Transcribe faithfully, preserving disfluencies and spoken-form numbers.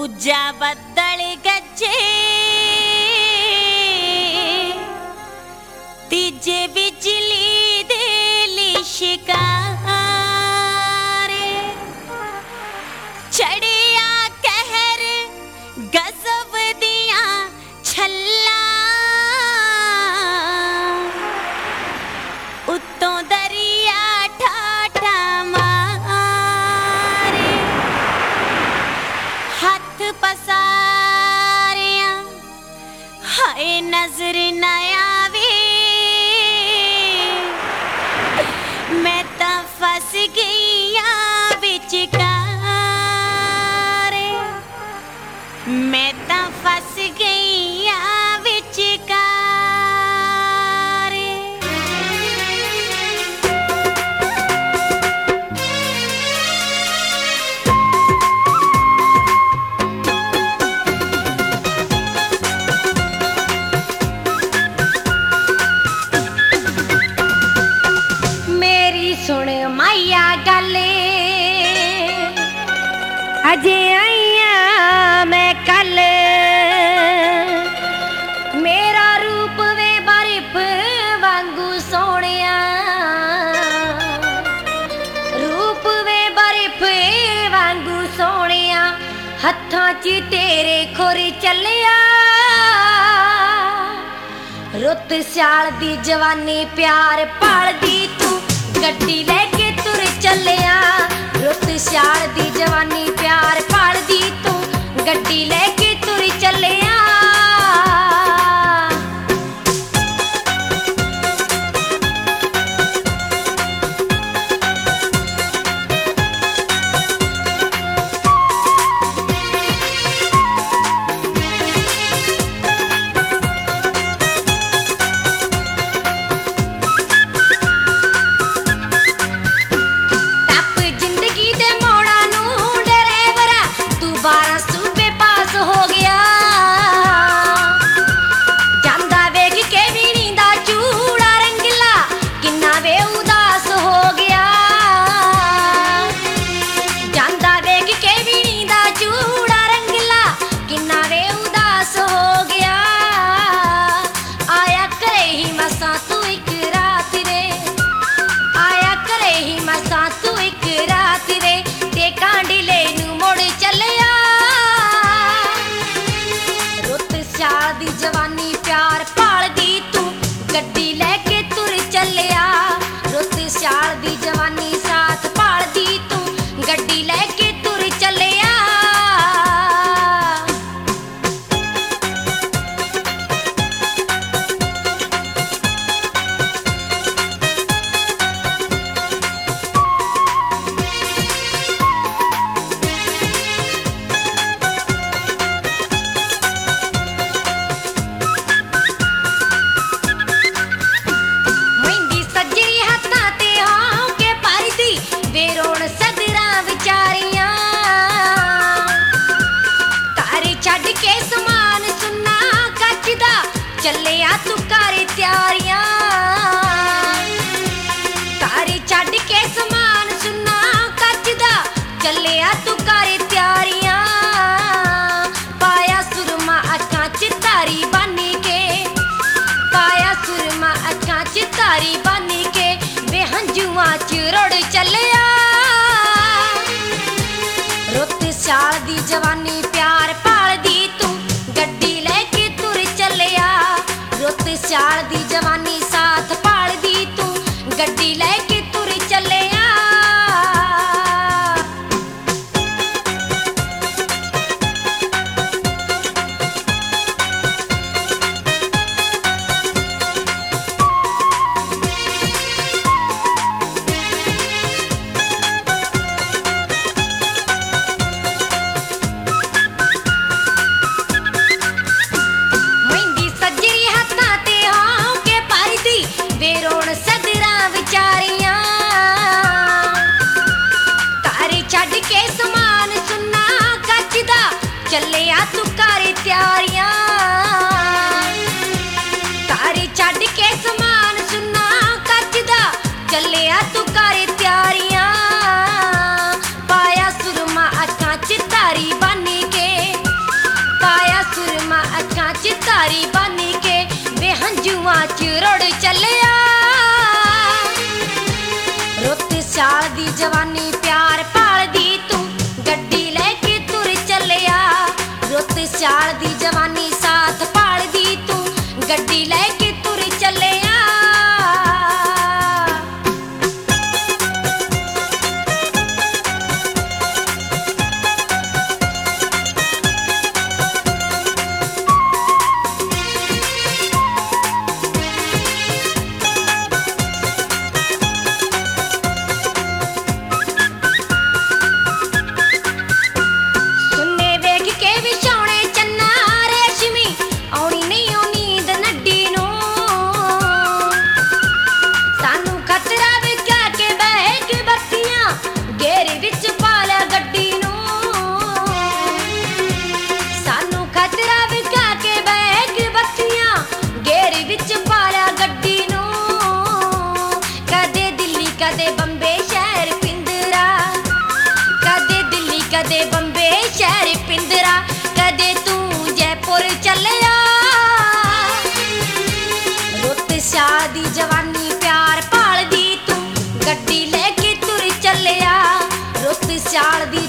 दूजा बदल गजे तीजे बिजली दे लिशकारे चढ़िया कहर गजब दिया छल्ला उत्तों दरिया ठाठा मारे हाथ पसारिया हाय नजर न आवे मैं ता फस गईया विचकारे मैं ता फस गईया विचकारे मेरी सुन माइया गले अजे आईया मैं कल मेरा रूप वे बर्फ वांगू सोनिया रूप वे बर्फ वांगू सोनिया हत्थां च तेरे खुर चलिया रुत सियाल दी जवानी प्यार पालदी तू गड्डी लेके तुर चलिया रुत सियाल दी जवानी प्यार पालदी तू गड्डी लेके तुर चलिया जवानी प्यार पालदी तू गड्डी लेके तुर चलिया रुत सियाल दी जवानी साथ पालदी तू गड्डी लेके तुर चलिया चलिया तू कर त्यारियां तारे छड़ के समान सुना कचदा चलिया तू कर त्यारियां पाया सुरमा अखां च तारी बनी के पाया सुरमा अखां च तारी बनी के बेहंजुआं च रुड़ चलिया रुत सियाल दी जवानी प्यार पालदी तू गड्डी लेके तुर चलिया रुत सियाल दी जवानी साथ पालदी तू गड्डी लेके तुर चलिया बेरोण सदरा विचारियां तारे छड़ के समान सुना कचदा चलिया तू कर त्यारियां तारे छड़ के समान सुना कचदा चलिया तू कर त्यारियां पाया सुरमा अखां च तारी बनी के ਚ ਰੁੜ ਚੱਲਿਆ ਰੁੱਤ ਸਿਆਲ ਦੀ ਜਵਾਨੀ ਪਿਆਰ ਭਾਲਦੀ ਤੂੰ ਗੱਡੀ ਲੈ ਕੇ ਤੁਰ ਚੱਲਿਆ ਰੁੱਤ ਸਿਆਲ ਦੀ ਜਵਾਨੀ ਸਾਥ ਭਾਲਦੀ ਤੂੰ ਗੱਡੀ ਲੈ ਕੇ ਤੁਰ ਚੱਲਿਆ ਸੁੰਨੇ ਵੇਖ ਕੇ ਵਿਛਾਉਣੇ ਚੰਨਾ ਰੇਸ਼ਮੀ ਆਉਣੀ ਨਹੀਂ ਓ ਨੀਂਦ ਨੱਡੀ ਨੂੰ ਸਾਨੂੰ ਖਤਰਾ ਵਿਖਾ ਕੇ ਬਹਿ ਕੇ ਬੱਤੀਆਂ ਗੇਰੇ ਵਿੱਚ ਪਾ ਲਿਆ ਗੱਡੀ ਨੂੰ ਸਾਨੂੰ ਖਤਰਾ ਵਿਖਾ ਕੇ ਬਹਿ ਕੇ ਬੱਤੀਆਂ ਗੇਰੇ ਵਿੱਚ ਪਾ ਲਿਆ ਗੱਡੀ ਨੂੰ ਕਦੇ ਦਿੱਲੀ ਕਦੇ ਬੰਬੇ ਸ਼ਹਿਰ ਪਿੰਦਰਾ ਕਦੇ ਦਿੱਲੀ ਕਦੇ ਬੰਬੇ ਸ਼ਹਿਰ ਪਿੰਦਰਾ ਕਦੇ ਤੂੰ ਜੈਪੁਰ ਚੱਲਿਆ ਰੁੱਤ ਸਿਆਲ ਦੀ ਜਵਾਨੀ ਪਿਆਰ ਭਾਲਦੀ ਤੂੰ ਗੱਡੀ ਲੈ ਕੇ ਤੁਰ ਚੱਲਿਆ ਰੁੱਤ ਸਿਆਲ ਦੀ